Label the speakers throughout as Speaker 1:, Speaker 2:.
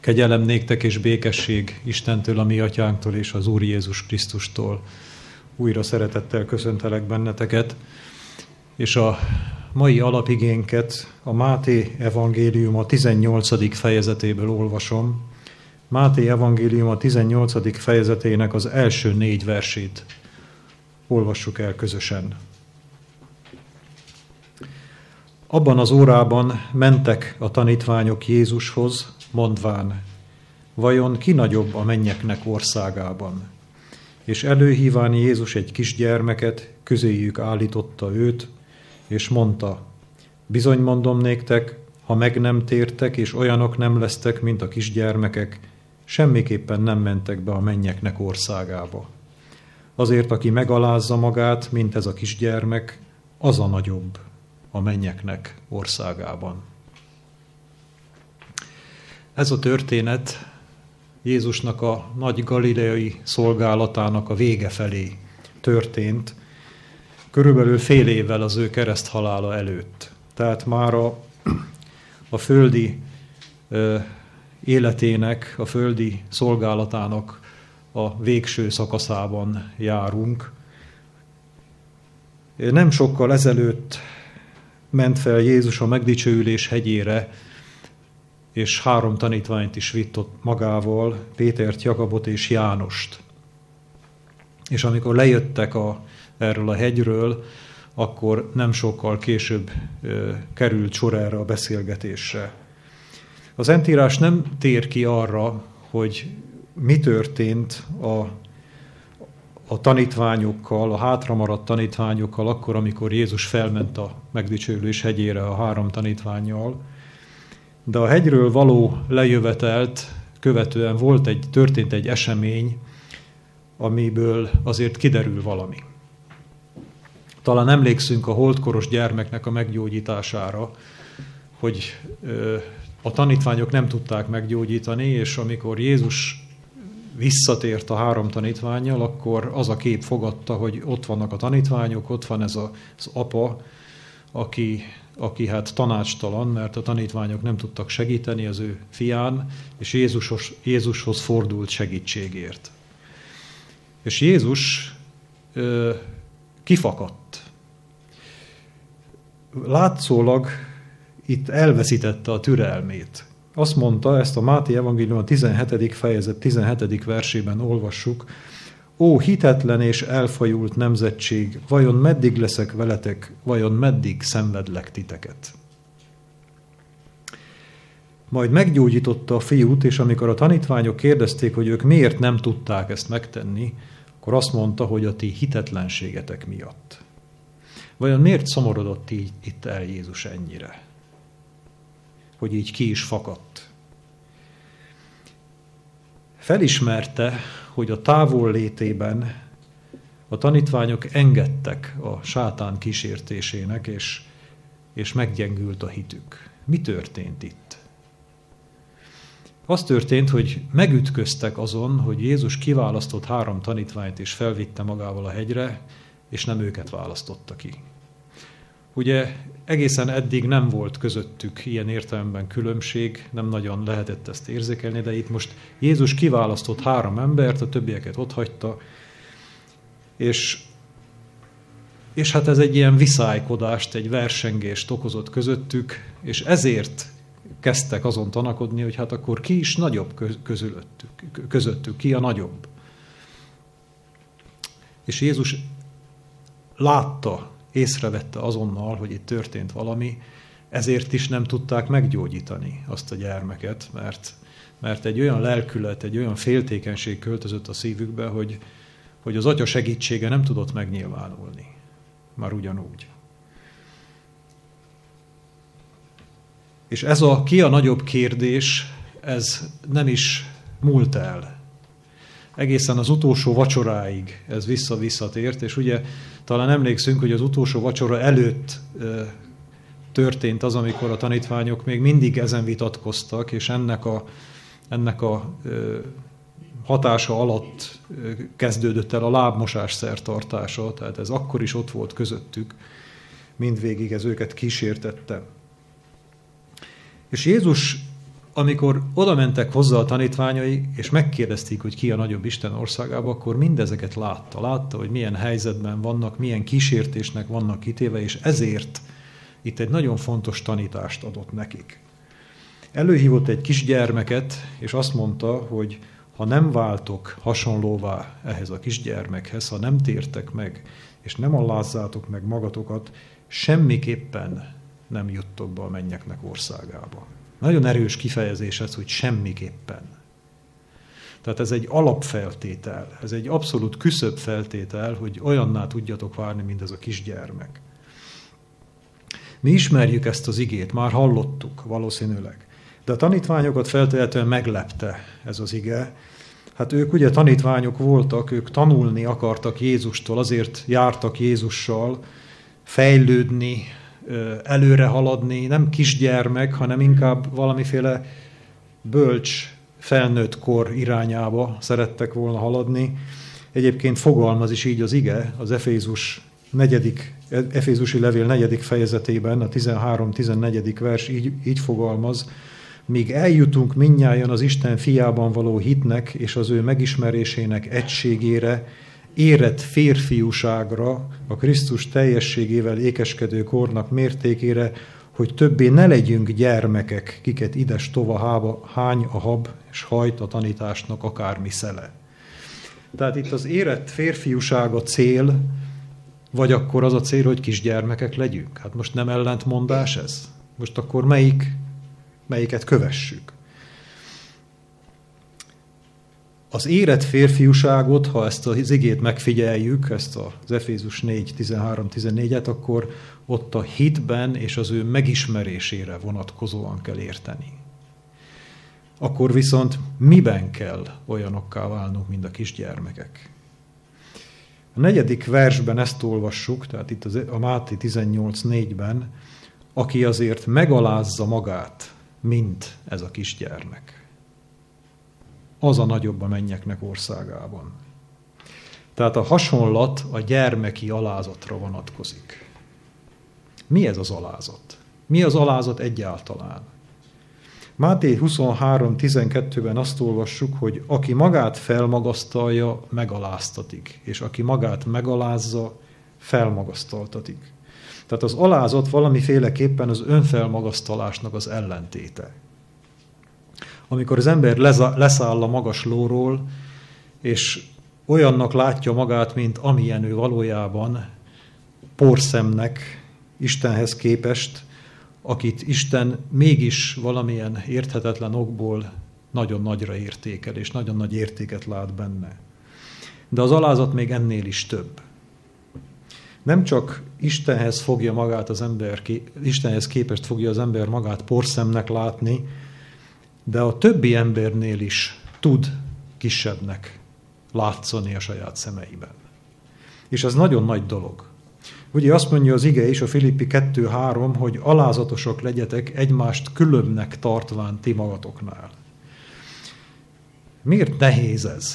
Speaker 1: Kegyelem néktek és békesség Istentől, a mi atyánktól és az Úr Jézus Krisztustól. Újra szeretettel köszöntelek benneteket, és a mai alapigénket a Máté evangélium a 18. fejezetéből olvasom. Máté evangélium a 18. fejezetének az első 4 versét olvassuk el közösen. Abban az órában mentek a tanítványok Jézushoz, mondván, vajon ki nagyobb a mennyeknek országában? És előhíván Jézus egy kisgyermeket, közéjük állította őt, és mondta, bizony mondom néktek, ha meg nem tértek, és olyanok nem lesztek, mint a kisgyermekek, semmiképpen nem mentek be a mennyeknek országába. Azért, aki megalázza magát, mint ez a kisgyermek, az a nagyobb a mennyeknek országában. Ez a történet Jézusnak a nagy galileai szolgálatának a vége felé történt, körülbelül fél évvel az ő kereszthalála előtt. Tehát már a földi életének, a földi szolgálatának a végső szakaszában járunk. Nem sokkal ezelőtt ment fel Jézus a megdicsőülés hegyére, és 3 tanítványt is vitt ott magával, Pétert, Jakabot és Jánost. És amikor lejöttek erről a hegyről, akkor nem sokkal később került sor erre a beszélgetésre. A Szentírás nem tér ki arra, hogy mi történt a tanítványokkal, a hátramaradt tanítványokkal akkor, amikor Jézus felment a megdicsőülés hegyére a 3 tanítvánnyal, de a hegyről való lejövetelt követően történt egy esemény, amiből azért kiderül valami. Talán emlékszünk a holdkoros gyermeknek a meggyógyítására, hogy a tanítványok nem tudták meggyógyítani, és amikor Jézus visszatért a 3 tanítvánnyal, akkor az a kép fogadta, hogy ott vannak a tanítványok, ott van ez az apa, aki hát tanácstalan, mert a tanítványok nem tudtak segíteni az ő fián, és Jézushoz fordult segítségért. És Jézus kifakadt. Látszólag itt elveszítette a türelmét. Azt mondta, ezt a Máté evangélium a 17. fejezet 17. versében olvassuk, ó, hitetlen és elfajult nemzetség, vajon meddig leszek veletek, vajon meddig szenvedlek titeket? Majd meggyógyította a fiút, és amikor a tanítványok kérdezték, hogy ők miért nem tudták ezt megtenni, akkor azt mondta, hogy a ti hitetlenségetek miatt. Vajon miért szomorodott így itt el Jézus ennyire? Hogy így ki is fakadt. Felismerte, hogy a távol létében a tanítványok engedtek a sátán kísértésének, és meggyengült a hitük. Mi történt itt? Az történt, hogy megütköztek azon, hogy Jézus kiválasztott 3 tanítványt és felvitte magával a hegyre, és nem őket választotta ki. Ugye egészen eddig nem volt közöttük ilyen értelemben különbség, nem nagyon lehetett ezt érzékelni, de itt most Jézus kiválasztott 3 embert, a többieket otthagyta, és hát ez egy ilyen viszálykodást, egy versengést okozott közöttük, és ezért kezdtek azon tanakodni, hogy hát akkor ki is nagyobb közöttük, ki a nagyobb. És Jézus látta, észrevette azonnal, hogy itt történt valami, ezért is nem tudták meggyógyítani azt a gyermeket, mert egy olyan lelkület, egy olyan féltékenység költözött a szívükbe, hogy az atya segítsége nem tudott megnyilvánulni. Már ugyanúgy. És ez a ki a nagyobb kérdés, ez nem is múlt el. Egészen az utolsó vacsoráig ez visszatért, és ugye talán emlékszünk, hogy az utolsó vacsora előtt történt az, amikor a tanítványok még mindig ezen vitatkoztak, és ennek a hatása alatt kezdődött el a lábmosás szertartása, tehát ez akkor is ott volt közöttük, mindvégig ez őket kísértette. És Jézus amikor oda mentek hozzá a tanítványai, és megkérdezték, hogy ki a nagyobb Isten országában, akkor mindezeket látta. Látta, hogy milyen helyzetben vannak, milyen kísértésnek vannak kitéve, és ezért itt egy nagyon fontos tanítást adott nekik. Előhívott egy kisgyermeket, és azt mondta, hogy ha nem váltok hasonlóvá ehhez a kisgyermekhez, ha nem tértek meg, és nem alázzátok meg magatokat, semmiképpen nem juttok be a mennyeknek országába. Nagyon erős kifejezés ez, hogy semmiképpen. Tehát ez egy alapfeltétel, ez egy abszolút küszöbb feltétel, hogy olyanná tudjatok válni, mint ez a kisgyermek. Mi ismerjük ezt az igét, már hallottuk valószínűleg. De a tanítványokat feltétlenül meglepte ez az ige. Hát ők ugye tanítványok voltak, ők tanulni akartak Jézustól, azért jártak Jézussal, fejlődni, előre haladni, nem kisgyermek, hanem inkább valamiféle bölcs, felnőtt kor irányába szerettek volna haladni. Egyébként fogalmaz is így az ige, az Efézusi levél 4. fejezetében, a 13-14. vers így fogalmaz: míg eljutunk mindnyájan az Isten fiában való hitnek és az ő megismerésének egységére, érett férfiúságra, a Krisztus teljességével ékeskedő kornak mértékére, hogy többé ne legyünk gyermekek, kiket ides tova hány a hab, és hajt a tanításnak akármi szele. Tehát itt az érett férfiúság a cél, vagy akkor az a cél, hogy kisgyermekek legyünk? Hát most nem ellentmondás ez? Most akkor melyiket kövessük? Az érett férfiúságot, ha ezt az igét megfigyeljük, ezt az Efézus 4, 13-14-et, akkor ott a hitben és az ő megismerésére vonatkozóan kell érteni. Akkor viszont miben kell olyanokká válnunk, mint a kisgyermekek? A 4. versben ezt olvassuk, tehát itt a Máté 18:4-ben, aki azért megalázza magát, mint ez a kisgyermek. Az a nagyobb a mennyeknek országában. Tehát a hasonlat a gyermeki alázatra vonatkozik. Mi ez az alázat? Mi az alázat egyáltalán? Máté 23:12-ben azt olvassuk, hogy aki magát felmagasztalja, megaláztatik, és aki magát megalázza, felmagasztaltatik. Tehát az alázat valamiféleképpen az önfelmagasztalásnak az ellentéte. Amikor az ember leszáll a magas lóról, és olyannak látja magát, mint amilyen ő valójában, porszemnek Istenhez képest, akit Isten mégis valamilyen érthetetlen okból nagyon nagyra értékel, és nagyon nagy értéket lát benne. De az alázat még ennél is több. Nem csak Istenhez fogja magát az ember, Istenhez képest fogja az ember magát porszemnek látni, de a többi embernél is tud kisebbnek látszani a saját szemeiben. És ez nagyon nagy dolog. Ugye azt mondja az ige is, a Filippi 2:3, hogy alázatosak legyetek, egymást különbnek tartván ti magatoknál. Miért nehéz ez?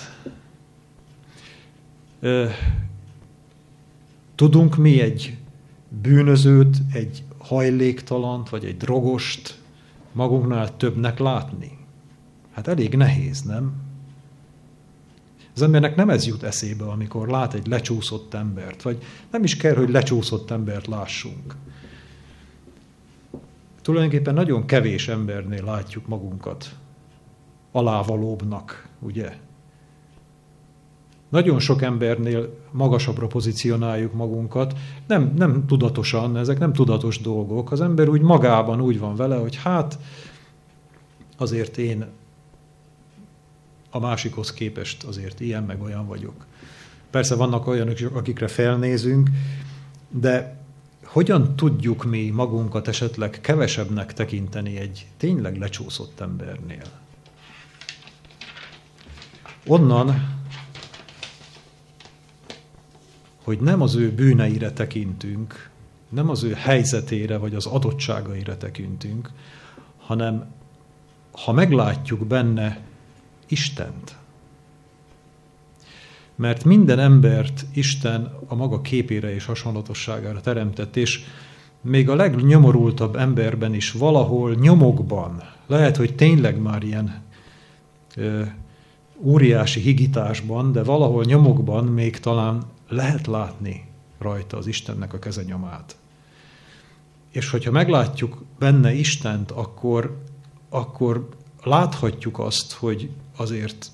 Speaker 1: Tudunk mi egy bűnözőt, egy hajléktalant, vagy egy drogost magunknál többnek látni? Hát elég nehéz, nem? Az embernek nem ez jut eszébe, amikor lát egy lecsúszott embert, vagy nem is kell, hogy lecsúszott embert lássunk. Tulajdonképpen nagyon kevés embernél látjuk magunkat alávalóbbnak, ugye? Nagyon sok embernél magasabbra pozícionáljuk magunkat, nem tudatosan, ezek nem tudatos dolgok. Az ember úgy magában úgy van vele, hogy hát azért én a másikhoz képest azért ilyen meg olyan vagyok. Persze vannak olyanok, akikre felnézünk, de hogyan tudjuk mi magunkat esetleg kevesebbnek tekinteni egy tényleg lecsúszott embernél? Onnan, hogy nem az ő bűneire tekintünk, nem az ő helyzetére vagy az adottságaira tekintünk, hanem ha meglátjuk benne Istent. Mert minden embert Isten a maga képére és hasonlatosságára teremtett, és még a legnyomorultabb emberben is valahol nyomokban, lehet, hogy tényleg már ilyen óriási higításban, de valahol nyomokban még talán lehet látni rajta az Istennek a kezenyomát. És hogyha meglátjuk benne Istent, akkor láthatjuk azt, hogy azért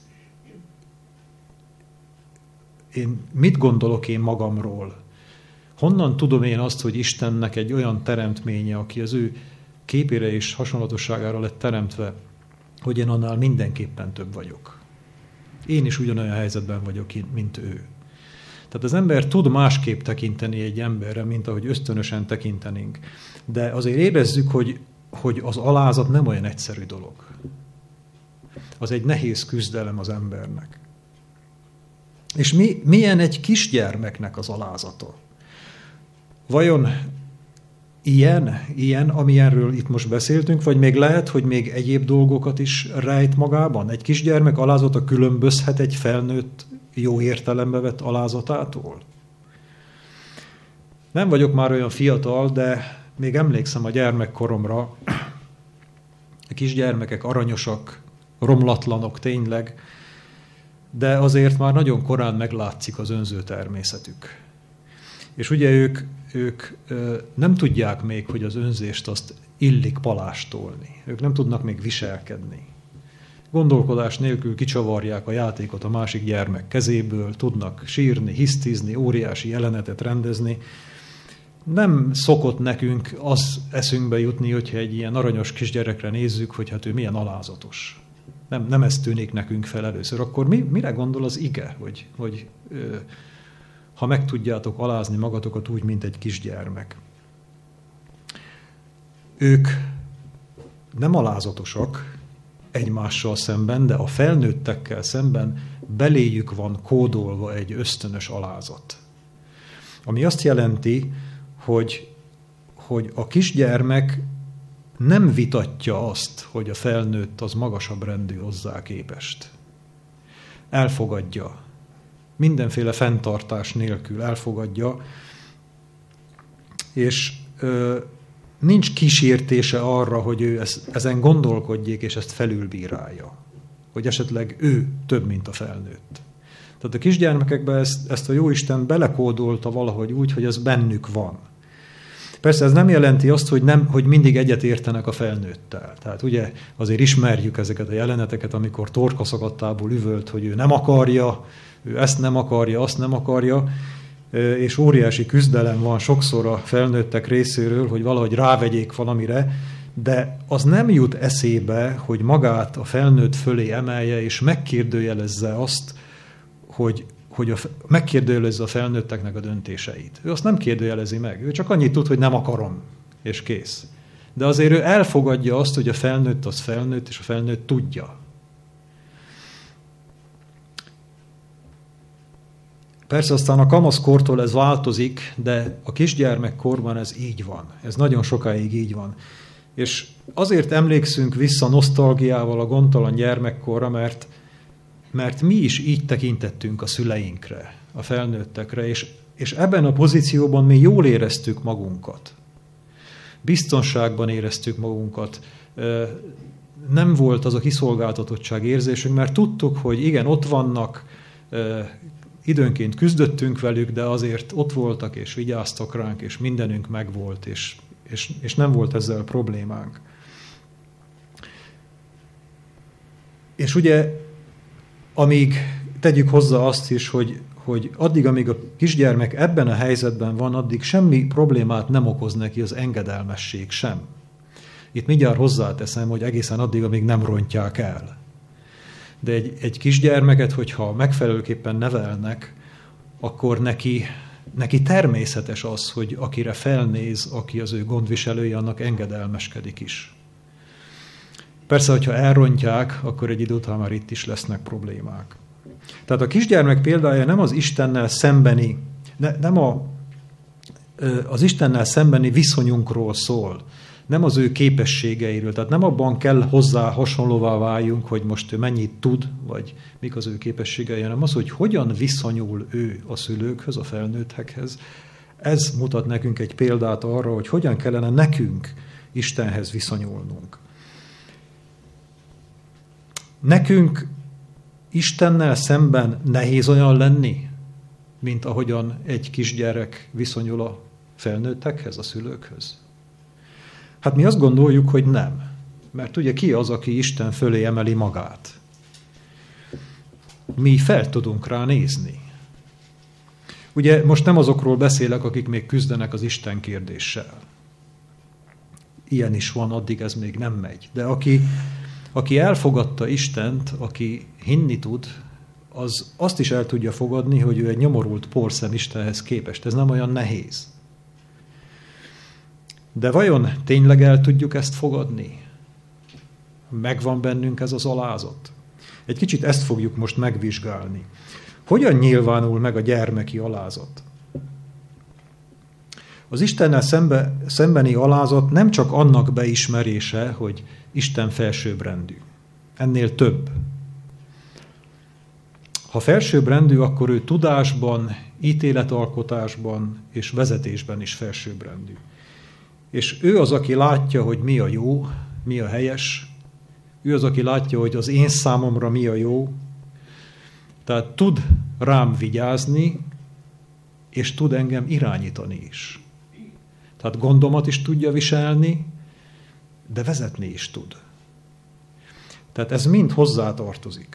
Speaker 1: mit gondolok én magamról? Honnan tudom én azt, hogy Istennek egy olyan teremtménye, aki az ő képére és hasonlatosságára lett teremtve, hogy én annál mindenképpen több vagyok. Én is ugyanolyan helyzetben vagyok, mint ő. Tehát az ember tud másképp tekinteni egy emberre, mint ahogy ösztönösen tekintenénk. De azért érezzük, hogy az alázat nem olyan egyszerű dolog. Az egy nehéz küzdelem az embernek. És milyen egy kisgyermeknek az alázata? Vajon ilyen, amilyenről itt most beszéltünk, vagy még lehet, hogy még egyéb dolgokat is rejt magában? Egy kisgyermek alázata különbözhet egy felnőtt jó értelembe vett alázatától? Nem vagyok már olyan fiatal, de még emlékszem a gyermekkoromra. A kisgyermekek aranyosak, romlatlanok tényleg, de azért már nagyon korán meglátszik az önző természetük. És ugye ők nem tudják még, hogy az önzést azt illik palástolni. Ők nem tudnak még viselkedni. Gondolkodás nélkül kicsavarják a játékot a másik gyermek kezéből, tudnak sírni, hisztizni, óriási jelenetet rendezni. Nem szokott nekünk az eszünkbe jutni, hogyha egy ilyen aranyos kisgyerekre nézzük, hogy hát ő milyen alázatos. Nem ez tűnik nekünk fel először. Akkor mire gondol az ige, hogy ha meg tudjátok alázni magatokat úgy, mint egy kisgyermek? Ők nem alázatosak egymással szemben, de a felnőttekkel szemben beléjük van kódolva egy ösztönös alázat. Ami azt jelenti, hogy a kisgyermek nem vitatja azt, hogy a felnőtt az magasabb rendű hozzá képest. Elfogadja. Mindenféle fenntartás nélkül elfogadja, és nincs kísértése arra, hogy ő ezen gondolkodjék, és ezt felülbírálja. Hogy esetleg ő több, mint a felnőtt. Tehát a kisgyermekekben ezt a Jóisten belekódolta valahogy úgy, hogy ez bennük van. Persze ez nem jelenti azt, hogy mindig egyet értenek a felnőttel. Tehát ugye azért ismerjük ezeket a jeleneteket, amikor torkaszakadtából üvölt, hogy ő nem akarja, ő ezt nem akarja, azt nem akarja, és óriási küzdelem van sokszor a felnőttek részéről, hogy valahogy rávegyék valamire, de az nem jut eszébe, hogy magát a felnőtt fölé emelje, és megkérdőjelezze azt, hogy megkérdőjelezze a felnőtteknek a döntéseit. Ő azt nem kérdőjelezi meg, ő csak annyit tud, hogy nem akarom, és kész. De azért ő elfogadja azt, hogy a felnőtt az felnőtt, és a felnőtt tudja. Persze aztán a kamaszkortól ez változik, de a kisgyermekkorban ez így van. Ez nagyon sokáig így van. És azért emlékszünk vissza nosztalgiával a gondtalan gyermekkorra, mert mi is így tekintettünk a szüleinkre, a felnőttekre, és ebben a pozícióban mi jól éreztük magunkat. Biztonságban éreztük magunkat. Nem volt az a kiszolgáltatottság érzésünk, mert tudtuk, hogy igen, ott vannak, időnként küzdöttünk velük, de azért ott voltak, és vigyáztak ránk, és mindenünk megvolt, és nem volt ezzel problémánk. És ugye, amíg tegyük hozzá azt is, hogy addig, amíg a kisgyermek ebben a helyzetben van, addig semmi problémát nem okoz neki az engedelmesség sem. Itt mindjárt hozzáteszem, hogy egészen addig, amíg nem rontják el. De egy kisgyermeket, hogyha megfelelőképpen nevelnek, akkor neki természetes az, hogy akire felnéz, aki az ő gondviselője, annak engedelmeskedik is. Persze, hogyha elrontják, akkor egy idő után már itt is lesznek problémák. Tehát a kisgyermek példája nem az Istennel szembeni, az Istennel szembeni viszonyunkról szól, nem az ő képességeiről, tehát nem abban kell hozzá hasonlóvá váljunk, hogy most ő mennyit tud, vagy mik az ő képességei, hanem az, hogy hogyan viszonyul ő a szülőkhöz, a felnőttekhez. Ez mutat nekünk egy példát arra, hogy hogyan kellene nekünk Istenhez viszonyulnunk. Nekünk Istennel szemben nehéz olyan lenni, mint ahogyan egy kisgyerek viszonyul a felnőttekhez, a szülőkhöz? Hát mi azt gondoljuk, hogy nem. Mert ugye ki az, aki Isten fölé emeli magát? Mi fel tudunk rá nézni. Ugye most nem azokról beszélek, akik még küzdenek az Isten kérdéssel. Ilyen is van, addig ez még nem megy. De aki elfogadta Istent, aki hinni tud, az azt is el tudja fogadni, hogy ő egy nyomorult porszem Istenhez képest. Ez nem olyan nehéz. De vajon tényleg el tudjuk ezt fogadni? Megvan bennünk ez az alázat? Egy kicsit ezt fogjuk most megvizsgálni. Hogyan nyilvánul meg a gyermeki alázat? Az Istennel szembeni alázat nem csak annak beismerése, hogy Isten felsőbbrendű. Ennél több. Ha felsőbbrendű, akkor ő tudásban, ítéletalkotásban és vezetésben is felsőbbrendű. És ő az, aki látja, hogy mi a jó, mi a helyes. Ő az, aki látja, hogy az én számomra mi a jó. Tehát tud rám vigyázni, és tud engem irányítani is. Tehát gondomat is tudja viselni, de vezetni is tud. Tehát ez mind hozzátartozik.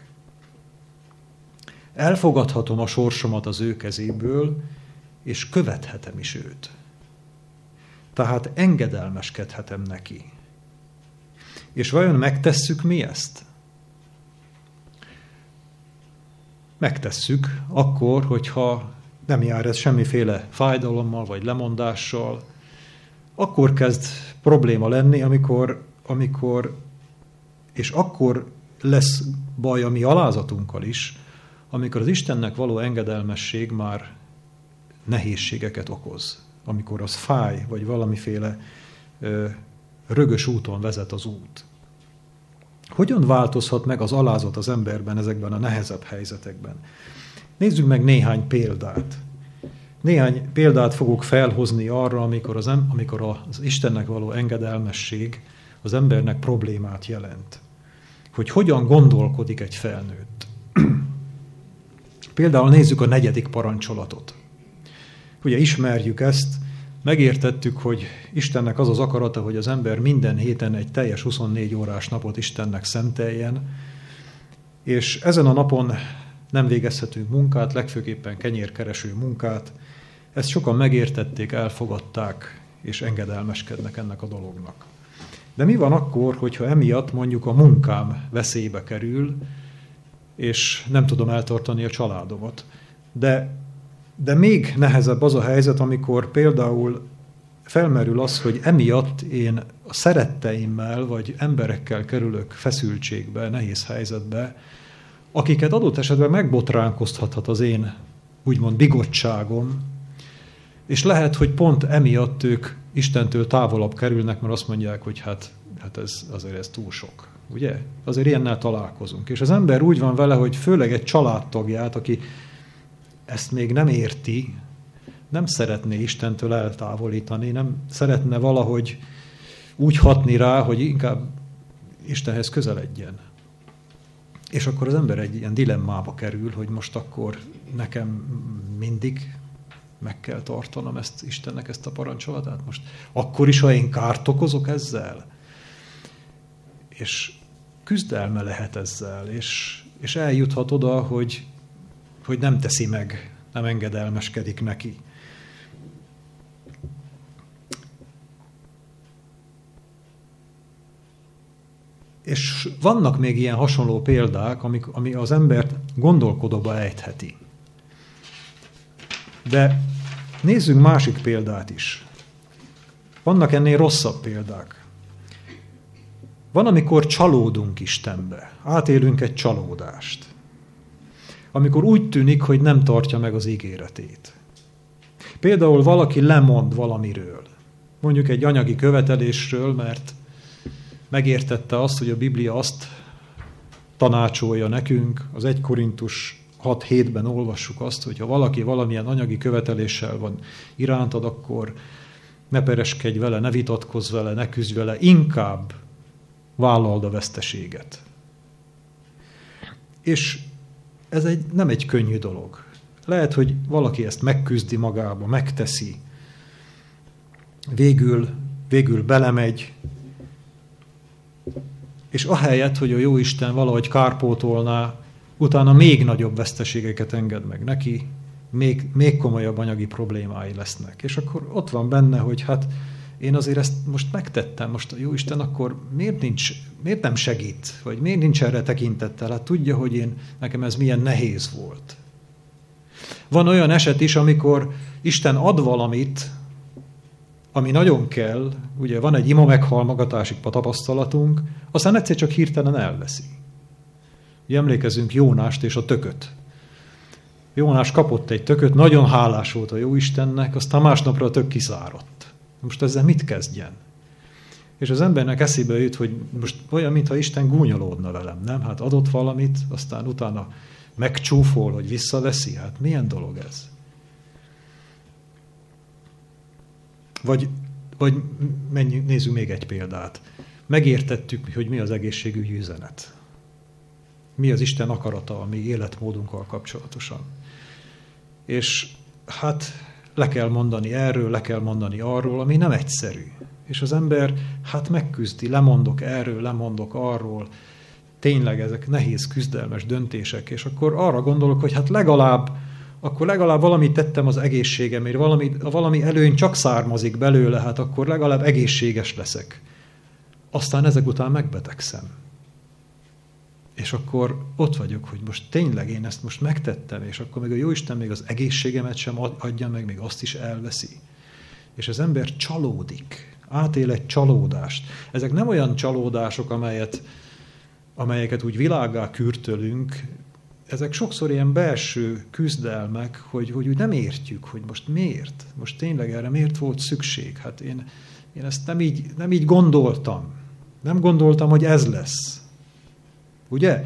Speaker 1: Elfogadhatom a sorsomat az ő kezéből, és követhetem is őt. Tehát engedelmeskedhetem neki. És vajon megtesszük mi ezt? Megtesszük akkor, hogyha nem jár ez semmiféle fájdalommal vagy lemondással, akkor kezd probléma lenni, amikor és akkor lesz baj a mi alázatunkkal is, amikor az Istennek való engedelmesség már nehézségeket okoz. Amikor az fáj, vagy valamiféle rögös úton vezet az út. Hogyan változhat meg az alázat az emberben ezekben a nehezebb helyzetekben? Nézzük meg néhány példát. Néhány példát fogok felhozni arra, amikor az Istennek való engedelmesség az embernek problémát jelent. Hogy hogyan gondolkodik egy felnőtt. Például nézzük a 4. parancsolatot. Ugye ismerjük ezt, megértettük, hogy Istennek az az akarata, hogy az ember minden héten egy teljes 24 órás napot Istennek szenteljen, és ezen a napon nem végezhetünk munkát, legfőképpen kenyérkereső munkát. Ezt sokan megértették, elfogadták, és engedelmeskednek ennek a dolognak. De mi van akkor, hogyha emiatt mondjuk a munkám veszélybe kerül, és nem tudom eltartani a családomat? De még nehezebb az a helyzet, amikor például felmerül az, hogy emiatt én a szeretteimmel vagy emberekkel kerülök feszültségbe, nehéz helyzetbe, akiket adott esetben megbotránkoztathat az én úgymond bigottságom, és lehet, hogy pont emiatt ők Istentől távolabb kerülnek, mert azt mondják, hogy hát ez túl sok. Ugye? Azért ilyennel találkozunk. És az ember úgy van vele, hogy főleg egy családtagját, aki ezt még nem érti, nem szeretné Istentől eltávolítani, nem szeretne valahogy úgy hatni rá, hogy inkább Istenhez közeledjen. És akkor az ember egy ilyen dilemmába kerül, hogy most akkor nekem mindig meg kell tartanom Istennek ezt a parancsolatát. Most akkor is, ha én kárt okozok ezzel. És küzdelme lehet ezzel, és eljuthat oda, hogy nem teszi meg, nem engedelmeskedik neki. És vannak még ilyen hasonló példák, ami az embert gondolkodóba ejtheti. De nézzünk másik példát is. Vannak ennél rosszabb példák. Van, amikor csalódunk Istenbe. Átélünk egy csalódást. Amikor úgy tűnik, hogy nem tartja meg az ígéretét. Például valaki lemond valamiről. Mondjuk egy anyagi követelésről, mert megértette azt, hogy a Biblia azt tanácsolja nekünk, az 1 Korintus 6-7-ben olvassuk azt, hogy ha valaki valamilyen anyagi követeléssel van irántad, akkor ne pereskedj vele, ne vitatkozz vele, ne küzdj vele, inkább vállald a veszteséget. És ez nem egy könnyű dolog. Lehet, hogy valaki ezt megküzdi magába, megteszi, végül belemegy, és ahelyett, hogy a Jóisten valahogy kárpótolná, utána még nagyobb veszteségeket enged meg neki, még komolyabb anyagi problémái lesznek. És akkor ott van benne, hogy hát én azért ezt most megtettem, most a Jóisten akkor miért nem segít, vagy miért nincs erre tekintettel? Hát tudja, hogy nekem ez milyen nehéz volt. Van olyan eset is, amikor Isten ad valamit, ami nagyon kell, ugye van egy ima meghallgatásig tapasztalatunk, aztán egyszer csak hirtelen elveszi. Ugye emlékezünk Jónást és a tököt. Jónás kapott egy tököt, nagyon hálás volt a Jóistennek, aztán másnapra a tök kiszáradt. Most ezzel mit kezdjen? És az embernek eszébe jut, hogy most olyan, mintha Isten gúnyolódna velem, nem? Hát adott valamit, aztán utána megcsúfol, hogy visszaveszi. Hát milyen dolog ez? Vagy nézzük még egy példát. Megértettük, hogy mi az egészségügyi üzenet. Mi az Isten akarata a mi életmódunkkal kapcsolatosan. És hát le kell mondani erről, le kell mondani arról, ami nem egyszerű. És az ember hát megküzdi, lemondok erről, lemondok arról. Tényleg ezek nehéz, küzdelmes döntések, és akkor arra gondolok, hogy hát legalább valamit tettem az egészségemért, valami előny csak származik belőle, hát akkor legalább egészséges leszek. Aztán ezek után megbetegszem. És akkor ott vagyok, hogy most tényleg én ezt most megtettem, és akkor még a Jóisten még az egészségemet sem adja meg, még azt is elveszi. És az ember csalódik, átél egy csalódást. Ezek nem olyan csalódások, amelyeket úgy világgá kürtölünk, ezek sokszor ilyen belső küzdelmek, hogy úgy nem értjük, hogy most miért? Most tényleg erre miért volt szükség? Hát én ezt nem így gondoltam. Nem gondoltam, hogy ez lesz. Ugye?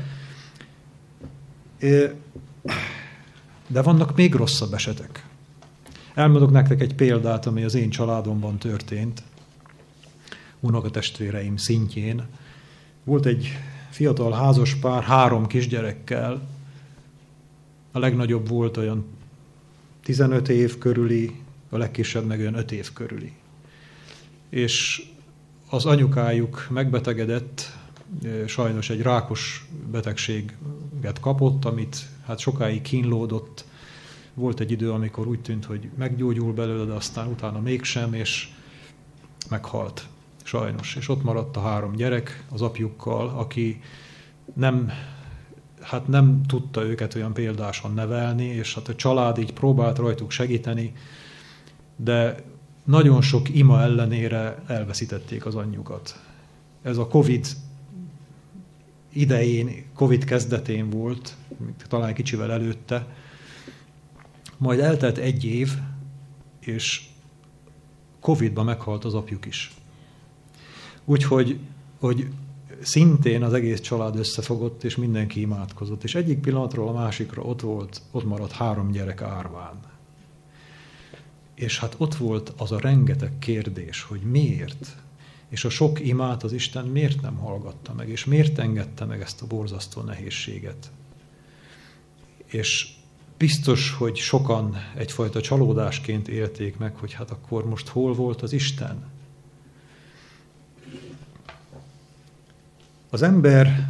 Speaker 1: De vannak még rosszabb esetek. Elmondok nektek egy példát, ami az én családomban történt, unokatestvéreim szintjén. Volt egy fiatal házaspár 3 kisgyerekkel, a legnagyobb volt olyan 15 év körüli, a legkisebb meg olyan 5 év körüli. És az anyukájuk megbetegedett, sajnos egy rákos betegséget kapott, amit hát sokáig kínlódott. Volt egy idő, amikor úgy tűnt, hogy meggyógyul belőle, de aztán utána mégsem, és meghalt. Sajnos. És ott maradt a 3 gyerek az apjukkal, aki nem tudta őket olyan példásan nevelni, és hát a család így próbált rajtuk segíteni, de nagyon sok ima ellenére elveszítették az anyjukat. Ez a Covid idején, Covid kezdetén volt, talán kicsivel előtte, majd eltelt 1 év, és Covid-ban meghalt az apjuk is. Úgyhogy szintén az egész család összefogott, és mindenki imádkozott. És egyik pillanatról a másikra ott maradt 3 gyerek árván. És hát ott volt az a rengeteg kérdés, hogy miért? És a sok imát az Isten miért nem hallgatta meg, és miért engedte meg ezt a borzasztó nehézséget? És biztos, hogy sokan egyfajta csalódásként élték meg, hogy hát akkor most hol volt az Isten? Az ember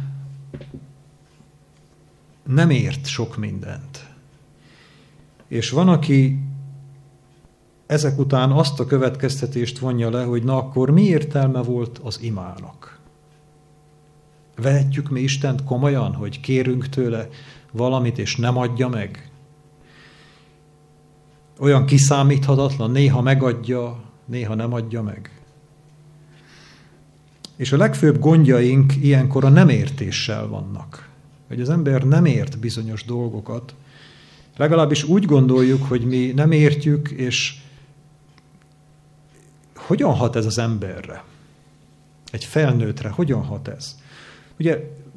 Speaker 1: nem ért sok mindent. És van, aki ezek után azt a következtetést vonja le, hogy na akkor mi értelme volt az imának? Vehetjük mi Istent komolyan, hogy kérünk tőle valamit, és nem adja meg? Olyan kiszámíthatatlan, néha megadja, néha nem adja meg. És a legfőbb gondjaink ilyenkor a nem értéssel vannak. Hogy az ember nem ért bizonyos dolgokat. Legalábbis úgy gondoljuk, hogy mi nem értjük, és hogyan hat ez az emberre? Egy felnőttre hogyan hat ez? Ugye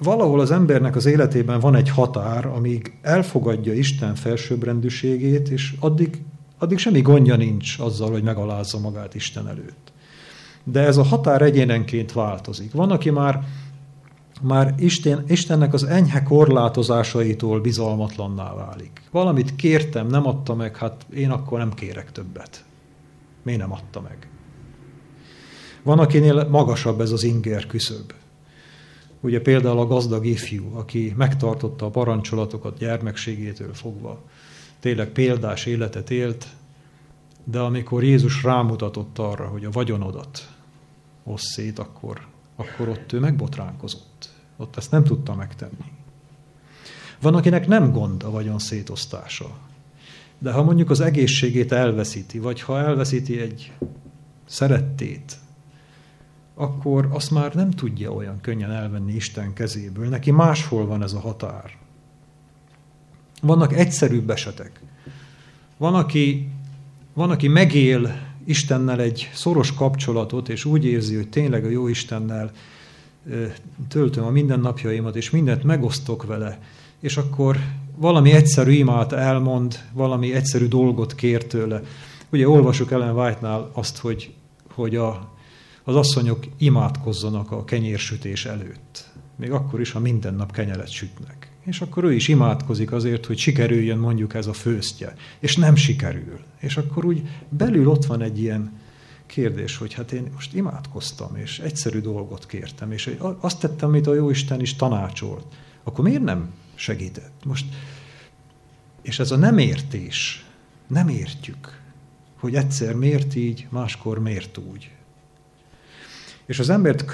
Speaker 1: valahol az embernek az életében van egy határ, amíg elfogadja Isten felsőbbrendűségét, és addig semmi gondja nincs azzal, hogy megalázza magát Isten előtt. De ez a határ egyénenként változik. Van, aki már Istennek az enyhe korlátozásaitól bizalmatlanná válik. Valamit kértem, nem adta meg, hát én akkor nem kérek többet. Miért nem adta meg? Van, akinél magasabb ez az inger küszöb. Ugye például a gazdag ifjú, aki megtartotta a parancsolatokat gyermekségétől fogva. Tényleg példás életet élt, de amikor Jézus rámutatott arra, hogy a vagyonodat oszd szét, akkor ott ő megbotránkozott. Ott ezt nem tudta megtenni. Van, akinek nem gond a vagyon szétosztása. De ha mondjuk az egészségét elveszíti, vagy ha elveszíti egy szerettét, akkor azt már nem tudja olyan könnyen elvenni Isten kezéből. Neki máshol van ez a határ. Vannak egyszerűbb esetek. Van, aki megél Istennel egy szoros kapcsolatot, és úgy érzi, hogy tényleg a jó Istennel töltöm a mindennapjaimat, és mindent megosztok vele, és akkor valami egyszerű imát elmond, valami egyszerű dolgot kér tőle. Ugye olvasjuk Ellen White-nál azt, hogy az asszonyok imádkozzanak a kenyérsütés előtt. Még akkor is, ha minden nap kenyeret sütnek. És akkor ő is imádkozik azért, hogy sikerüljön mondjuk ez a főztje. És nem sikerül. És akkor úgy belül ott van egy ilyen kérdés, hogy hát én most imádkoztam, és egyszerű dolgot kértem, és azt tettem, amit a Jóisten is tanácsolt. Akkor miért nem segített? És ez a nem értés, nem értjük, hogy egyszer miért így, máskor miért úgy. És az embert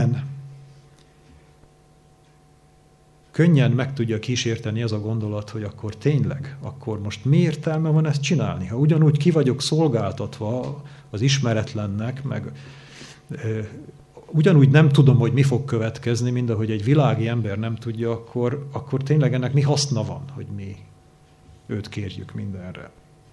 Speaker 1: könnyen meg tudja kísérteni az a gondolat, hogy akkor tényleg, akkor most mi értelme van ezt csinálni? Ha ugyanúgy ki vagyok szolgáltatva az ismeretlennek, meg ugyanúgy nem tudom, hogy mi fog következni, mint ahogy egy világi ember nem tudja, akkor tényleg ennek mi haszna van, hogy mi őt kérjük mindenre.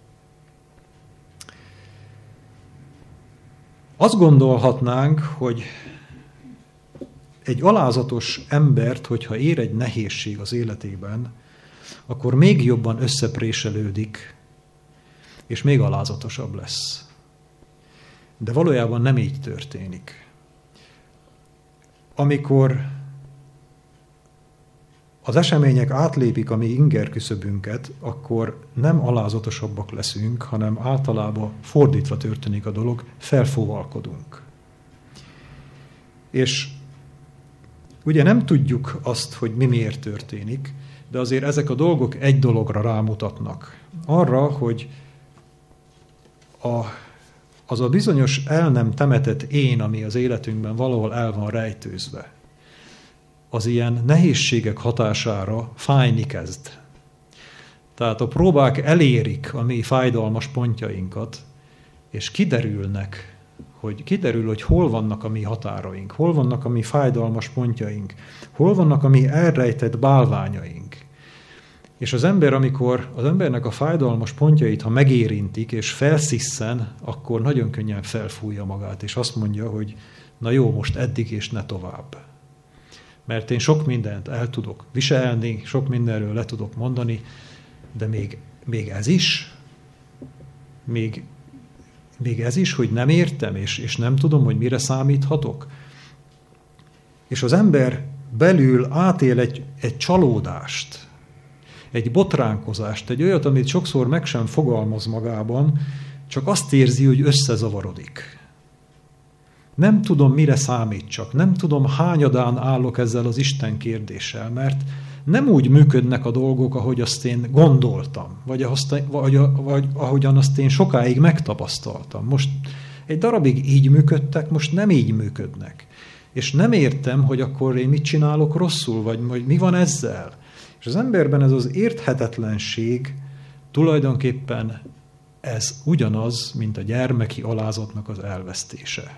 Speaker 1: Azt gondolhatnánk, hogy egy alázatos embert, hogyha ér egy nehézség az életében, akkor még jobban összepréselődik, és még alázatosabb lesz. De valójában nem így történik. Amikor az események átlépik a mi ingerküszöbünket, akkor nem alázatosabbak leszünk, hanem általában fordítva történik a dolog, felfúvalkodunk. És ugye nem tudjuk azt, hogy mi miért történik, de azért ezek a dolgok egy dologra rámutatnak. Arra, hogy az a bizonyos el nem temetett én, ami az életünkben valahol el van rejtőzve, az ilyen nehézségek hatására fájni kezd. Tehát a próbák elérik a mi fájdalmas pontjainkat, és kiderül, hogy hol vannak a mi határaink, hol vannak a mi fájdalmas pontjaink, hol vannak a mi elrejtett bálványaink. És az embernek a fájdalmas pontjait, ha megérintik és felszisszen, akkor nagyon könnyen felfújja magát, és azt mondja, hogy na jó, most eddig és ne tovább. Mert én sok mindent el tudok viselni, sok mindenről le tudok mondani, de még ez is, még ez is, hogy nem értem, és nem tudom, hogy mire számíthatok. És az ember belül átél egy csalódást, egy botránkozást, egy olyat, amit sokszor meg sem fogalmaz magában, csak azt érzi, hogy összezavarodik. Nem tudom, mire számítsak, nem tudom, hányadán állok ezzel az Isten kérdéssel, mert nem úgy működnek a dolgok, ahogy azt én gondoltam, vagy ahogyan azt én sokáig megtapasztaltam. Most egy darabig így működtek, most nem így működnek. És nem értem, hogy akkor én mit csinálok rosszul, vagy mi van ezzel. És az emberben ez az érthetetlenség tulajdonképpen ez ugyanaz, mint a gyermeki alázatnak az elvesztése.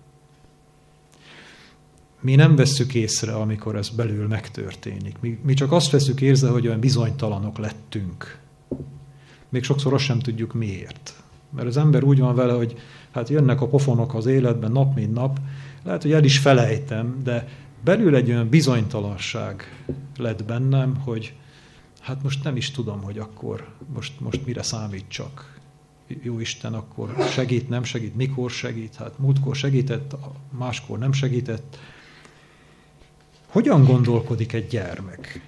Speaker 1: Mi nem vesszük észre, amikor ez belül megtörténik. Mi csak azt veszük észre, hogy olyan bizonytalanok lettünk. Még sokszor azt sem tudjuk miért. Mert az ember úgy van vele, hogy hát jönnek a pofonok az életben nap mint nap, lehet, hogy el is felejtem, de belül egy olyan bizonytalanság lett bennem, hogy hát most nem is tudom, hogy akkor most mire számítsak. Jó Isten, akkor segít, nem segít, mikor segít, hát múltkor segített, máskor nem segített. Hogyan gondolkodik egy gyermek?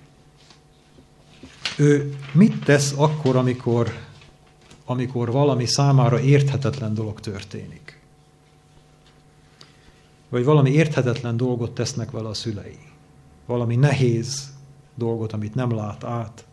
Speaker 1: Ő mit tesz akkor, amikor valami számára érthetetlen dolog történik? Vagy valami érthetetlen dolgot tesznek vele a szülei? Valami nehéz dolgot, amit nem lát át?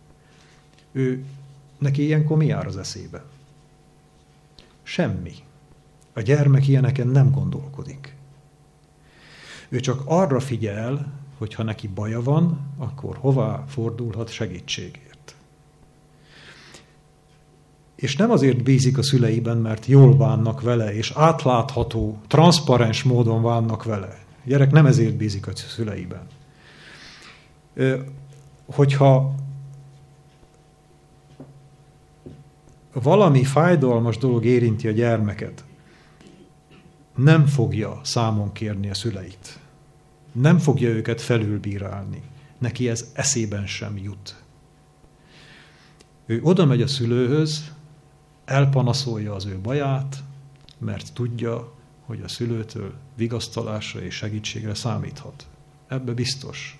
Speaker 1: Neki ilyenkor mi jár az eszébe? Semmi. A gyermek ilyeneken nem gondolkodik. Ő csak arra figyel, hogy ha neki baja van, akkor hová fordulhat segítségért. És nem azért bízik a szüleiben, mert jól bánnak vele, és átlátható, transzparens módon bánnak vele. A gyerek nem ezért bízik a szüleiben. Hogyha valami fájdalmas dolog érinti a gyermeket, nem fogja számon kérni a szüleit. Nem fogja őket felülbírálni. Neki ez eszében sem jut. Ő oda megy a szülőhöz, elpanaszolja az ő baját, mert tudja, hogy a szülőtől vigasztalásra és segítségre számíthat. Ebbe biztos.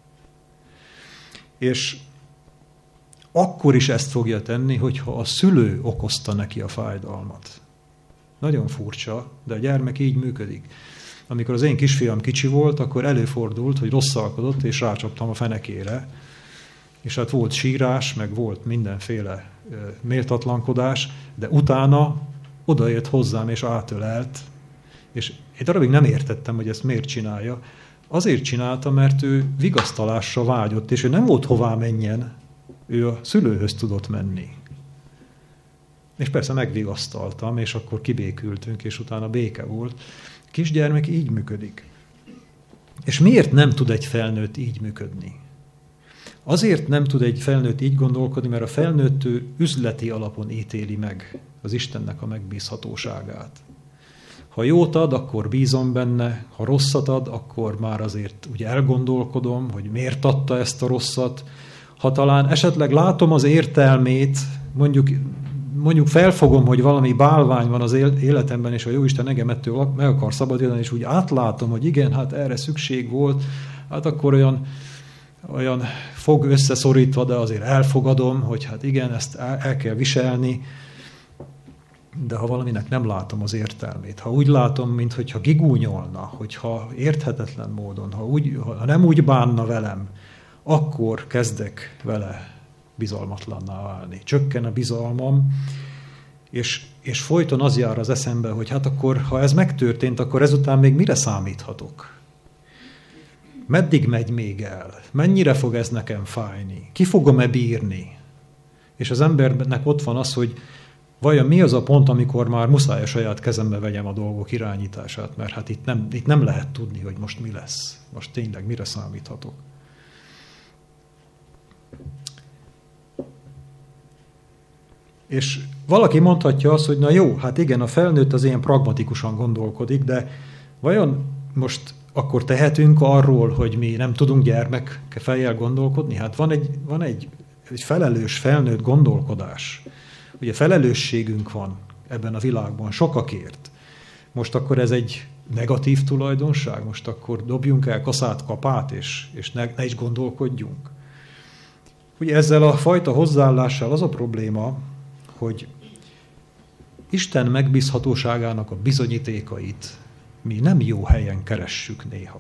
Speaker 1: És akkor is ezt fogja tenni, hogyha a szülő okozta neki a fájdalmat. Nagyon furcsa, de a gyermek így működik. Amikor az én kisfiam kicsi volt, akkor előfordult, hogy rosszalkodott, és rácsaptam a fenekére. És hát volt sírás, meg volt mindenféle méltatlankodás, de utána odaért hozzám, és átölelt. És egy darabig nem értettem, hogy ezt miért csinálja. Azért csinálta, mert ő vigasztalásra vágyott, és ő nem volt hová menjen. Ő a szülőhöz tudott menni. És persze megvigasztaltam, és akkor kibékültünk, és utána béke volt. A kisgyermek így működik. És miért nem tud egy felnőtt így működni? Azért nem tud egy felnőtt így gondolkodni, mert a felnőtt ő üzleti alapon ítéli meg az Istennek a megbízhatóságát. Ha jót ad, akkor bízom benne, ha rosszat ad, akkor már azért ugye elgondolkodom, hogy miért adta ezt a rosszat. Ha talán esetleg látom az értelmét, mondjuk felfogom, hogy valami bálvány van az életemben, és a Jóisten engem ettől meg akar szabadítani, és úgy átlátom, hogy igen, hát erre szükség volt, hát akkor olyan fog összeszorítva, de azért elfogadom, hogy hát igen, ezt el kell viselni, de ha valaminek nem látom az értelmét, ha úgy látom, mintha gigúnyolna, hogyha érthetetlen módon, ha nem úgy bánna velem, akkor kezdek vele bizalmatlanná válni. Csökken a bizalmam, és folyton az jár az eszembe, hogy hát akkor, ha ez megtörtént, akkor ezután még mire számíthatok? Meddig megy még el? Mennyire fog ez nekem fájni? Ki fogom-e bírni? És az embernek ott van az, hogy vajon mi az a pont, amikor már muszáj a saját kezembe vegyem a dolgok irányítását, mert hát itt nem lehet tudni, hogy most mi lesz. Most tényleg mire számíthatok. És valaki mondhatja azt, hogy na jó, hát igen, a felnőtt az ilyen pragmatikusan gondolkodik, de vajon most akkor tehetünk arról, hogy mi nem tudunk gyermek fejjel gondolkodni? Hát van egy felelős felnőtt gondolkodás. Ugye felelősségünk van ebben a világban sokakért. Most akkor ez egy negatív tulajdonság? Most akkor dobjunk el kaszát, kapát, és ne is gondolkodjunk? Ugye ezzel a fajta hozzáállással az a probléma, hogy Isten megbízhatóságának a bizonyítékait mi nem jó helyen keressük néha.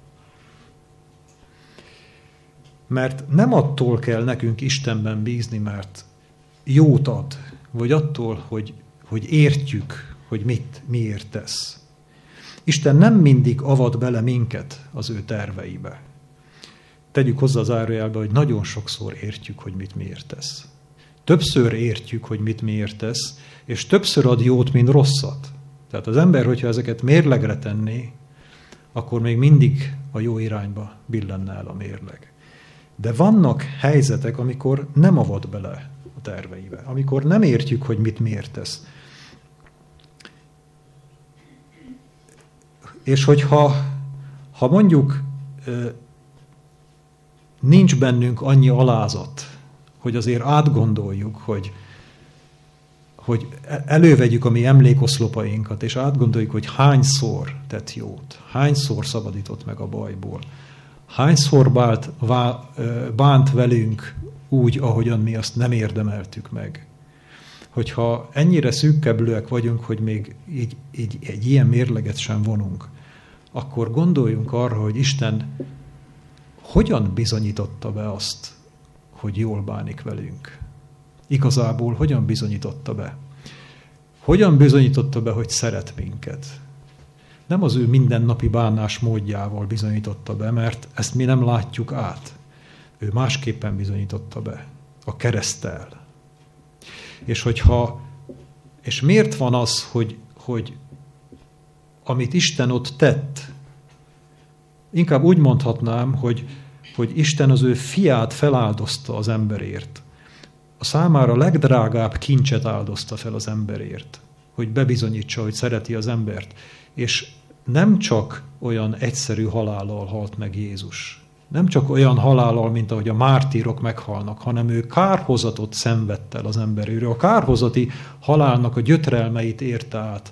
Speaker 1: Mert nem attól kell nekünk Istenben bízni, mert jót ad, vagy attól, hogy értjük, hogy miért tesz. Isten nem mindig avat bele minket az ő terveibe. Tegyük hozzá az zárójelbe, hogy nagyon sokszor értjük, hogy miért tesz. Többször értjük, hogy miért tesz, és többször ad jót, mint rosszat. Tehát az ember, hogyha ezeket mérlegre tenné, akkor még mindig a jó irányba billenne el a mérleg. De vannak helyzetek, amikor nem avat bele a terveibe, amikor nem értjük, hogy miért tesz. És hogyha mondjuk nincs bennünk annyi alázat, hogy azért átgondoljuk, hogy elővegyük a mi emlékoszlopainkat, és átgondoljuk, hogy hányszor tett jót, hányszor szabadított meg a bajból, hányszor bánt velünk úgy, ahogyan mi azt nem érdemeltük meg. Hogyha ennyire szűkkeblőek vagyunk, hogy még így egy ilyen mérleget sem vonunk, akkor gondoljunk arra, hogy Isten hogyan bizonyította be azt, hogy jól bánik velünk. Igazából hogyan bizonyította be? Hogyan bizonyította be, hogy szeret minket? Nem az ő mindennapi bánás módjával bizonyította be, mert ezt mi nem látjuk át. Ő másképpen bizonyította be, a kereszttel. És miért van az, hogy amit Isten ott tett, inkább úgy mondhatnám, hogy Isten az ő fiát feláldozta az emberért. A számára legdrágább kincset áldozta fel az emberért, hogy bebizonyítsa, hogy szereti az embert. És nem csak olyan egyszerű halállal halt meg Jézus. Nem csak olyan halállal, mint ahogy a mártírok meghalnak, hanem ő kárhozatot szenvedt el az emberről. A kárhozati halálnak a gyötrelmeit érte át.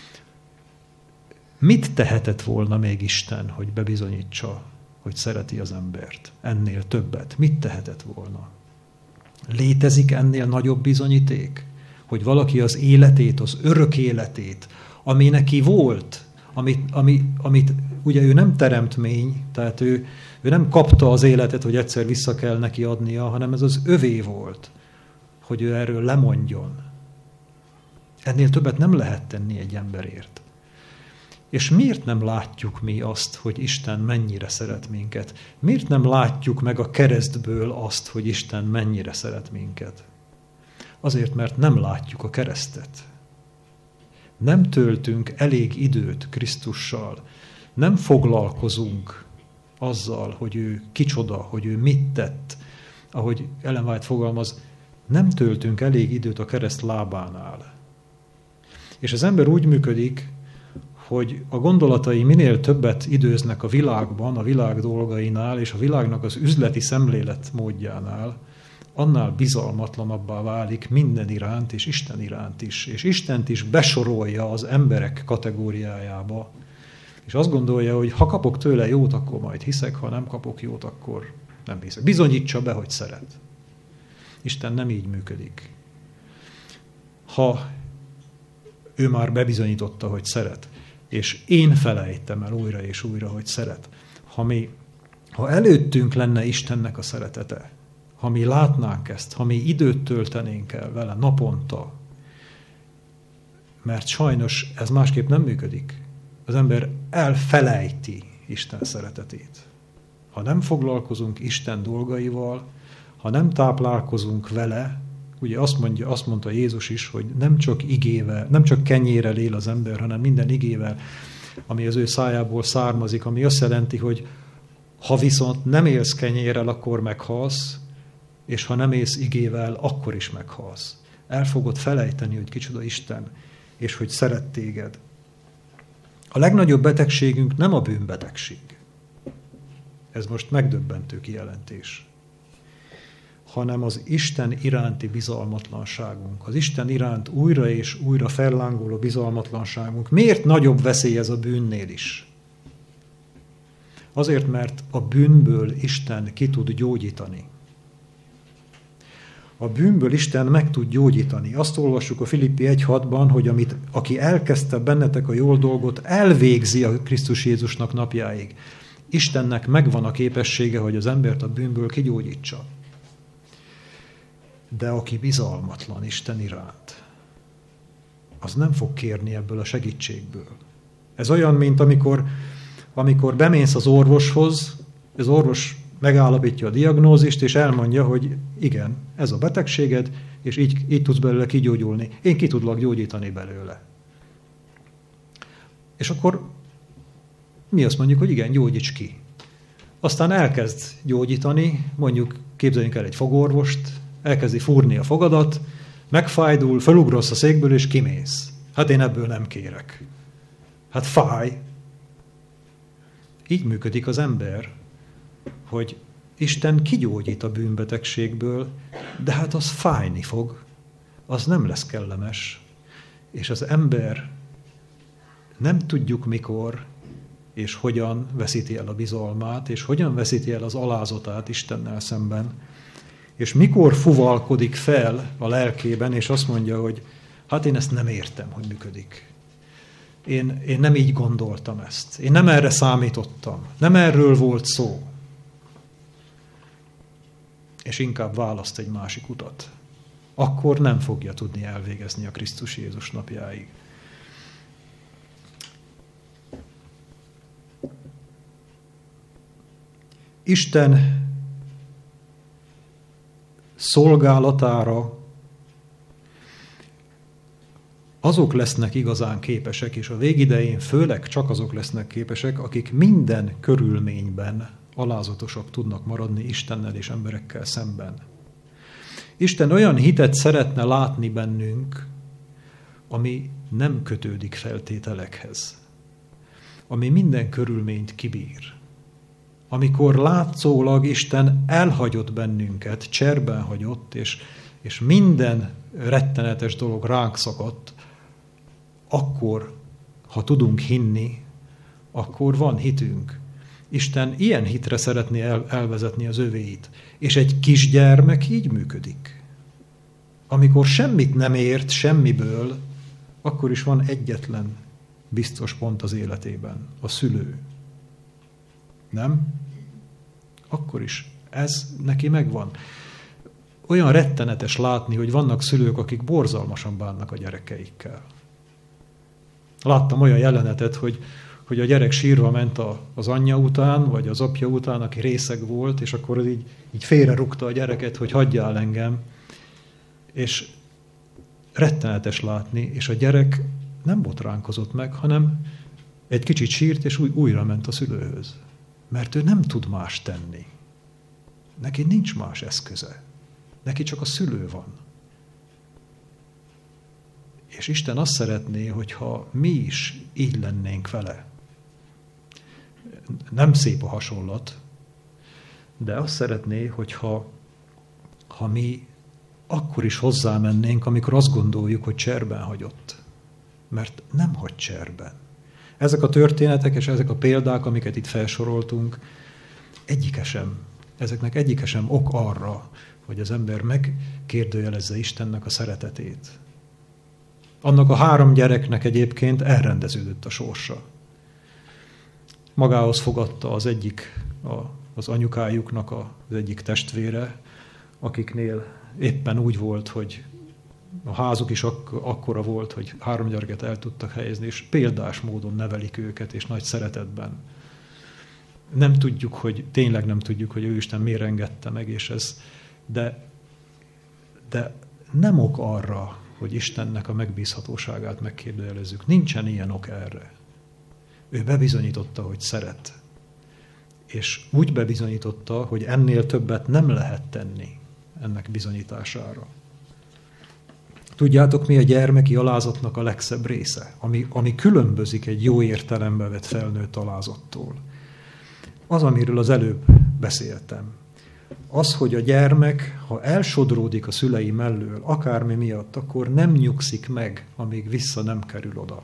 Speaker 1: Mit tehetett volna még Isten, hogy bebizonyítsa, hogy szereti az embert? Ennél többet. Mit tehetett volna? Létezik ennél nagyobb bizonyíték? Hogy valaki az életét, az örök életét, ami neki volt, amit ugye ő nem teremtmény, tehát ő nem kapta az életet, hogy egyszer vissza kell neki adnia, hanem ez az övé volt, hogy ő erről lemondjon. Ennél többet nem lehet tenni egy emberért. És miért nem látjuk mi azt, hogy Isten mennyire szeret minket? Miért nem látjuk meg a keresztből azt, hogy Isten mennyire szeret minket? Azért, mert nem látjuk a keresztet. Nem töltünk elég időt Krisztussal. Nem foglalkozunk azzal, hogy ő kicsoda, hogy ő mit tett. Ahogy Ellen White fogalmaz, nem töltünk elég időt a kereszt lábánál. És az ember úgy működik, hogy a gondolatai minél többet időznek a világban, a világ dolgainál, és a világnak az üzleti szemlélet módjánál, annál bizalmatlanabbá válik minden iránt, és Isten iránt is. És Istent is besorolja az emberek kategóriájába. És azt gondolja, hogy ha kapok tőle jót, akkor majd hiszek, ha nem kapok jót, akkor nem hiszek. Bizonyítsa be, hogy szeret. Isten nem így működik. Ha ő már bebizonyította, hogy szeret, és én felejtem el újra és újra, hogy szeret. Ha előttünk lenne Istennek a szeretete, ha mi látnánk ezt, ha mi időt töltenénk el vele naponta, mert sajnos ez másképp nem működik. Az ember elfelejti Isten szeretetét. Ha nem foglalkozunk Isten dolgaival, ha nem táplálkozunk vele, ugye azt mondta Jézus is, hogy nem csak igével, nem csak kenyérrel él az ember, hanem minden igével, ami az ő szájából származik, ami azt jelenti, hogy ha viszont nem élsz kenyérrel, akkor meghalsz, és ha nem élsz igével, akkor is meghalsz. El fogod felejteni, hogy kicsoda Isten, és hogy szeret téged. A legnagyobb betegségünk nem a bűnbetegség. Ez most megdöbbentő kijelentés. Hanem az Isten iránti bizalmatlanságunk. Az Isten iránt újra és újra fellángoló bizalmatlanságunk. Miért nagyobb veszély ez a bűnnél is? Azért, mert a bűnből Isten ki tud gyógyítani. A bűnből Isten meg tud gyógyítani. Azt olvassuk a Filippi 1.6-ban, hogy aki elkezdte bennetek a jó dolgot, elvégzi a Krisztus Jézusnak napjáig. Istennek megvan a képessége, hogy az embert a bűnből kigyógyítsa. De aki bizalmatlan Isten iránt, az nem fog kérni ebből a segítségből. Ez olyan, mint amikor bemész az orvoshoz, az orvos megállapítja a diagnózist, és elmondja, hogy igen, ez a betegséged, és így tudsz belőle kigyógyulni. Én ki tudlak gyógyítani belőle. És akkor mi azt mondjuk, hogy igen, gyógyíts ki. Aztán elkezd gyógyítani, mondjuk képzeljünk el egy fogorvost, elkezdi fúrni a fogadat, megfájdul, felugrosz a székből, és kimész. Hát én ebből nem kérek. Hát fáj. Így működik az ember, hogy Isten kigyógyít a bűnbetegségből, de hát az fájni fog, az nem lesz kellemes, és az ember nem tudjuk mikor és hogyan veszíti el a bizalmát, és hogyan veszíti el az alázatát Istennel szemben, és mikor fuvalkodik fel a lelkében, és azt mondja, hogy hát én ezt nem értem, hogy működik. Én nem így gondoltam ezt. Én nem erre számítottam. Nem erről volt szó. És inkább választ egy másik utat. Akkor nem fogja tudni elvégezni a Krisztus Jézus napjáig. Isten szolgálatára azok lesznek igazán képesek, és a végidején főleg csak azok lesznek képesek, akik minden körülményben alázatosak tudnak maradni Istennel és emberekkel szemben. Isten olyan hitet szeretne látni bennünk, ami nem kötődik feltételekhez, ami minden körülményt kibír. Amikor látszólag Isten elhagyott bennünket, cserben hagyott, és minden rettenetes dolog ránk szakadt, akkor, ha tudunk hinni, akkor van hitünk. Isten ilyen hitre szeretné elvezetni az övéit. És egy kisgyermek így működik. Amikor semmit nem ért semmiből, akkor is van egyetlen biztos pont az életében, a szülő. Nem? Akkor is. Ez neki megvan. Olyan rettenetes látni, hogy vannak szülők, akik borzalmasan bánnak a gyerekeikkel. Láttam olyan jelenetet, hogy a gyerek sírva ment az anyja után, vagy az apja után, aki részeg volt, és akkor így félrerúgta a gyereket, hogy hagyjál engem. És rettenetes látni, és a gyerek nem botránkozott meg, hanem egy kicsit sírt, és újra ment a szülőhöz. Mert ő nem tud más tenni. Neki nincs más eszköze. Neki csak a szülő van. És Isten azt szeretné, hogyha mi is így lennénk vele. Nem szép a hasonlat, de azt szeretné, hogyha mi akkor is hozzámennénk, amikor azt gondoljuk, hogy cserben hagyott. Mert nem hagy cserben. Ezek a történetek és ezek a példák, amiket itt felsoroltunk, ezeknek egyike sem ok arra, hogy az ember megkérdőjelezze Istennek a szeretetét. Annak a 3 gyereknek egyébként elrendeződött a sorsa. Magához fogadta az anyukájuknak az egyik testvére, akiknél éppen úgy volt, hogy a házuk is akkora volt, hogy 3 gyereket el tudtak helyezni, és példás módon nevelik őket, és nagy szeretetben. Tényleg nem tudjuk, hogy ő Isten miért engedte meg, de nem ok arra, hogy Istennek a megbízhatóságát megkérdőjelezzük. Nincsen ilyen ok erre. Ő bebizonyította, hogy szeret. És úgy bebizonyította, hogy ennél többet nem lehet tenni ennek bizonyítására. Tudjátok, mi a gyermeki alázatnak a legszebb része? Ami különbözik egy jó értelembe vett felnőtt alázattól. Az, amiről az előbb beszéltem. Az, hogy a gyermek, ha elsodródik a szülei mellől, akármi miatt, akkor nem nyugszik meg, amíg vissza nem kerül oda.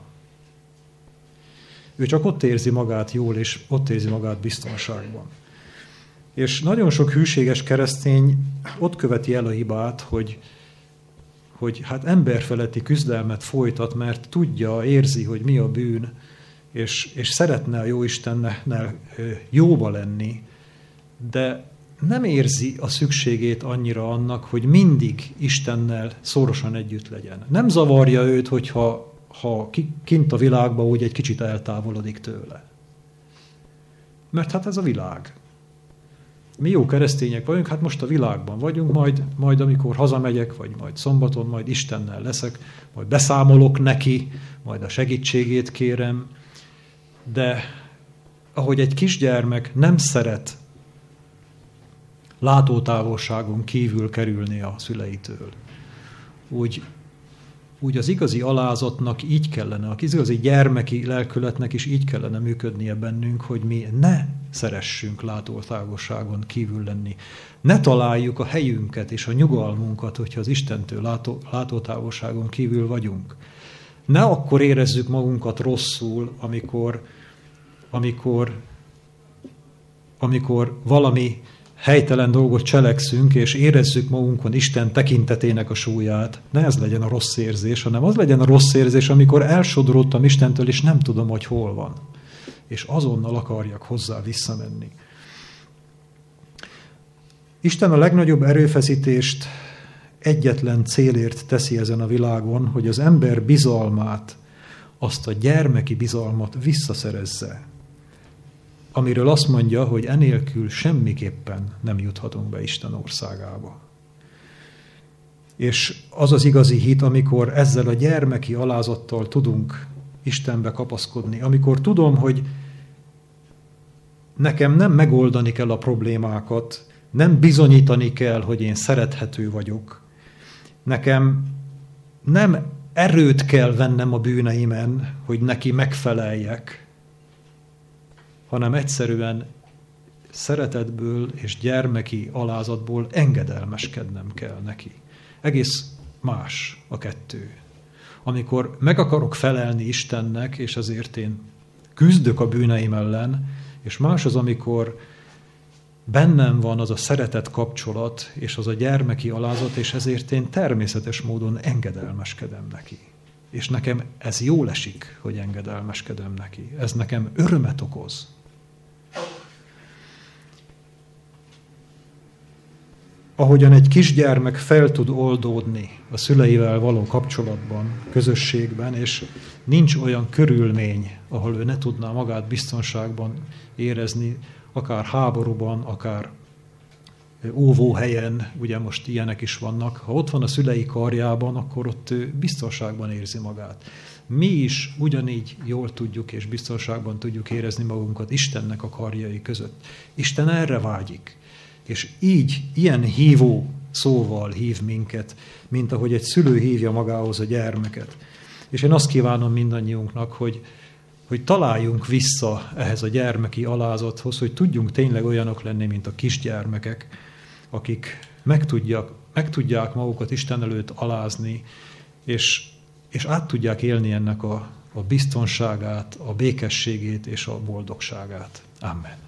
Speaker 1: Ő csak ott érzi magát jól, és ott érzi magát biztonságban. És nagyon sok hűséges keresztény ott követi el a hibát, hogy hát emberfeletti küzdelmet folytat, mert tudja, érzi, hogy mi a bűn, és szeretne a Jóistennel jóba lenni, de nem érzi a szükségét annyira annak, hogy mindig Istennel szorosan együtt legyen. Nem zavarja őt, hogyha kint a világban úgy egy kicsit eltávolodik tőle. Mert hát ez a világ. Mi jó keresztények vagyunk, hát most a világban vagyunk, majd amikor hazamegyek, vagy majd szombaton, majd Istennel leszek, majd beszámolok neki, majd a segítségét kérem, de ahogy egy kisgyermek nem szeret látótávolságon kívül kerülni a szüleitől, úgy az igazi alázatnak így kellene, az igazi gyermeki lelkületnek is így kellene működnie bennünk, hogy mi ne szeressünk látótávolságon kívül lenni. Ne találjuk a helyünket és a nyugalmunkat, hogyha az Istentől látótávolságon kívül vagyunk. Ne akkor érezzük magunkat rosszul, amikor valami helytelen dolgot cselekszünk, és érezzük magunkon Isten tekintetének a súlyát. Ne ez legyen a rossz érzés, hanem az legyen a rossz érzés, amikor elsodródtam Istentől, és nem tudom, hogy hol van. És azonnal akarjak hozzá visszamenni. Isten a legnagyobb erőfeszítést egyetlen célért teszi ezen a világon, hogy az ember bizalmát, azt a gyermeki bizalmat visszaszerezze, amiről azt mondja, hogy enélkül semmiképpen nem juthatunk be Isten országába. És az az igazi hit, amikor ezzel a gyermeki alázattal tudunk Istenbe kapaszkodni, amikor tudom, hogy nekem nem megoldani kell a problémákat, nem bizonyítani kell, hogy én szerethető vagyok, nekem nem erőt kell vennem a bűneimen, hogy neki megfeleljek, hanem egyszerűen szeretetből és gyermeki alázatból engedelmeskednem kell neki. Egész más a kettő. Amikor meg akarok felelni Istennek, és ezért én küzdök a bűneim ellen, és más az, amikor bennem van az a szeretet kapcsolat, és az a gyermeki alázat, és ezért én természetes módon engedelmeskedem neki. És nekem ez jól esik, hogy engedelmeskedem neki. Ez nekem örömet okoz. Ahogyan egy kisgyermek fel tud oldódni a szüleivel való kapcsolatban, közösségben, és nincs olyan körülmény, ahol ő ne tudná magát biztonságban érezni, akár háborúban, akár óvóhelyen, ugye most ilyenek is vannak. Ha ott van a szülei karjában, akkor ott ő biztonságban érzi magát. Mi is ugyanígy jól tudjuk és biztonságban tudjuk érezni magunkat Istennek a karjai között. Isten erre vágyik. És így, ilyen hívó szóval hív minket, mint ahogy egy szülő hívja magához a gyermeket. És én azt kívánom mindannyiunknak, hogy találjunk vissza ehhez a gyermeki alázathoz, hogy tudjunk tényleg olyanok lenni, mint a kisgyermekek, akik meg tudják magukat Isten előtt alázni, és át tudják élni ennek a biztonságát, a békességét és a boldogságát. Amen.